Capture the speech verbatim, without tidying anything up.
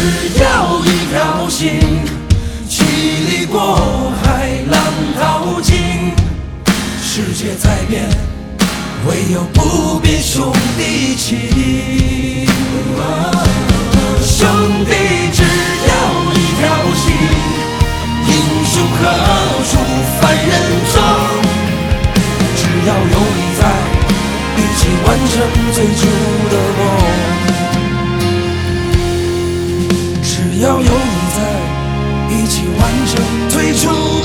要一条心，气力过海，浪淘尽。世界在变，唯有不变兄弟情。兄弟只要一条心，英雄何处凡人中？只要有你在，一起完成最初的梦。只要有你在，一起完成最初的梦。